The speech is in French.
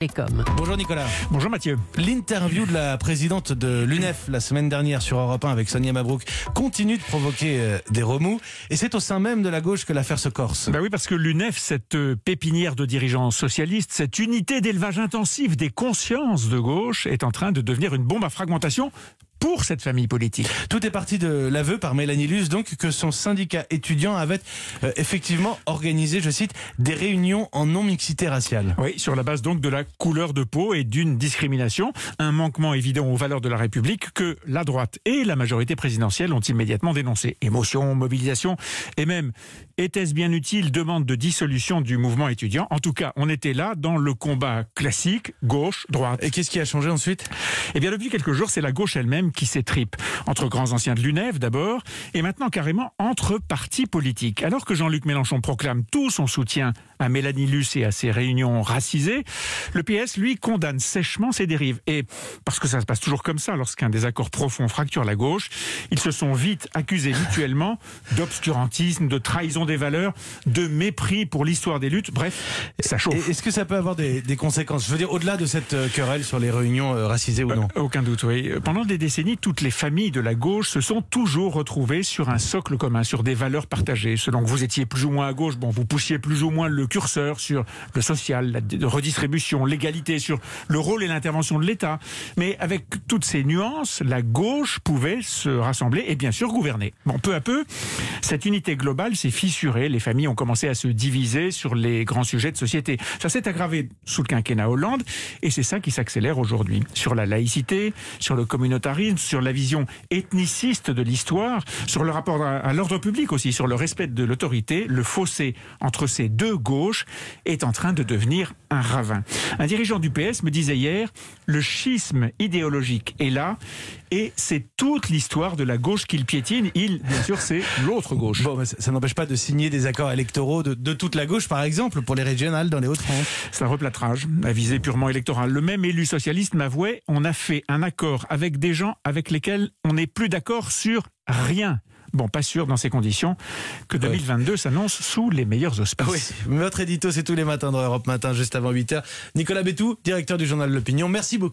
Bonjour Nicolas. Bonjour Mathieu. L'interview de la présidente de l'UNEF la semaine dernière sur Europe 1 avec Sonia Mabrouk continue de provoquer des remous. Et c'est au sein même de la gauche que l'affaire se corse. Oui, parce que l'UNEF, cette pépinière de dirigeants socialistes, cette unité d'élevage intensif des consciences de gauche est en train de devenir une bombe à fragmentation pour cette famille politique. Tout est parti de l'aveu par Mélanie Luce, donc, que son syndicat étudiant avait effectivement organisé, je cite, des réunions en non-mixité raciale. Oui, sur la base donc de la couleur de peau et d'une discrimination, un manquement évident aux valeurs de la République que la droite et la majorité présidentielle ont immédiatement dénoncé. Émotion, mobilisation et même, était-ce bien utile, demande de dissolution du mouvement étudiant. En tout cas, on était là dans le combat classique, gauche-droite. Et qu'est-ce qui a changé ensuite ? Eh bien, depuis quelques jours, c'est la gauche elle-même qui s'étripe. Entre grands anciens de l'UNEF d'abord, et maintenant carrément entre partis politiques. Alors que Jean-Luc Mélenchon proclame tout son soutien à Mélanie Luce et à ses réunions racisées, le PS, lui, condamne sèchement ces dérives. Et parce que ça se passe toujours comme ça, lorsqu'un désaccord profond fracture la gauche, ils se sont vite accusés mutuellement d'obscurantisme, de trahison des valeurs, de mépris pour l'histoire des luttes. Bref, ça chauffe. Est-ce que ça peut avoir des conséquences ? Je veux dire, au-delà de cette querelle sur les réunions racisées ou non ? Aucun doute, oui. Pendant des décennies, toutes les familles de la gauche se sont toujours retrouvées sur un socle commun, sur des valeurs partagées. Selon que vous étiez plus ou moins à gauche, vous poussiez plus ou moins le curseur sur le social, la redistribution, l'égalité, sur le rôle et l'intervention de l'État. Mais avec toutes ces nuances, la gauche pouvait se rassembler et bien sûr gouverner. Peu à peu, cette unité globale s'est fissurée. Les familles ont commencé à se diviser sur les grands sujets de société. Ça s'est aggravé sous le quinquennat Hollande et c'est ça qui s'accélère aujourd'hui. Sur la laïcité, sur le communautarisme, sur la vision ethniciste de l'histoire, sur le rapport à l'ordre public aussi, sur le respect de l'autorité, le fossé entre ces deux gauches est en train de devenir un ravin. Un dirigeant du PS me disait hier, le schisme idéologique est là et c'est toute l'histoire de la gauche qu'il piétine. Bien sûr, c'est l'autre gauche. Bon, ça n'empêche pas de signer des accords électoraux de toute la gauche, par exemple, pour les régionales dans les Hauts-de-France. C'est un replâtrage à visée purement électorale. Le même élu socialiste m'avouait, on a fait un accord avec des gens avec lesquels on n'est plus d'accord sur rien. Pas sûr dans ces conditions que 2022 s'annonce sous les meilleurs auspices. Oui, votre édito, c'est tous les matins dans Europe Matin, juste avant 8h. Nicolas Bétou, directeur du journal L'Opinion. Merci beaucoup.